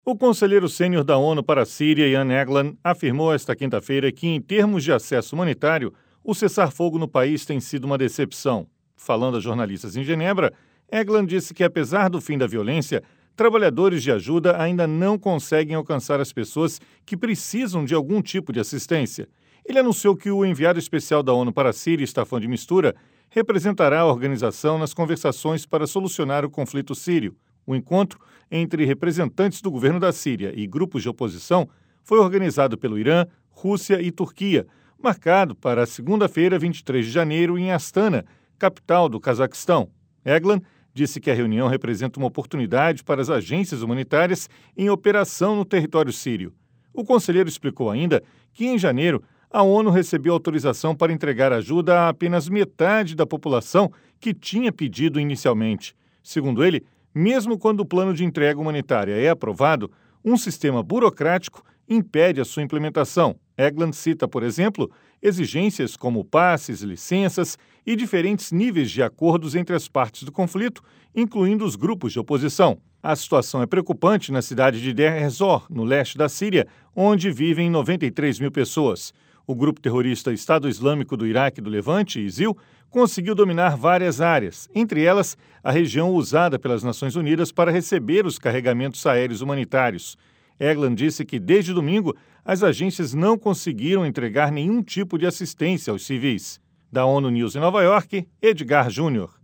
O conselheiro sênior da ONU para a Síria, Jan Egeland, afirmou esta quinta-feira que, em termos de acesso humanitário, o cessar-fogo no país tem sido uma decepção. Falando a jornalistas em Genebra, Egeland disse que, apesar do fim da violência, trabalhadores de ajuda ainda não conseguem alcançar as pessoas que precisam de algum tipo de assistência. Ele anunciou que o enviado especial da ONU para a Síria, Staffan de Mistura, representará a organização nas conversações para solucionar o conflito sírio. O encontro entre representantes do governo da Síria e grupos de oposição foi organizado pelo Irã, Rússia e Turquia, marcado para segunda-feira, 23 de janeiro, em Astana, capital do Cazaquistão. Egeland disse que a reunião representa uma oportunidade para as agências humanitárias em operação no território sírio. O conselheiro explicou ainda que, em janeiro, a ONU recebeu autorização para entregar ajuda a apenas metade da população que tinha pedido inicialmente. Segundo ele, mesmo quando o plano de entrega humanitária é aprovado, um sistema burocrático impede a sua implementação. Egeland cita, por exemplo, exigências como passes, licenças e diferentes níveis de acordos entre as partes do conflito, incluindo os grupos de oposição. A situação é preocupante na cidade de Deir ez-Zor, no leste da Síria, onde vivem 93 mil pessoas. O grupo terrorista Estado Islâmico do Iraque e do Levante, ISIL, conseguiu dominar várias áreas, entre elas a região usada pelas Nações Unidas para receber os carregamentos aéreos humanitários. Egeland disse que, desde domingo, as agências não conseguiram entregar nenhum tipo de assistência aos civis. Da ONU News em Nova York, Edgar Júnior.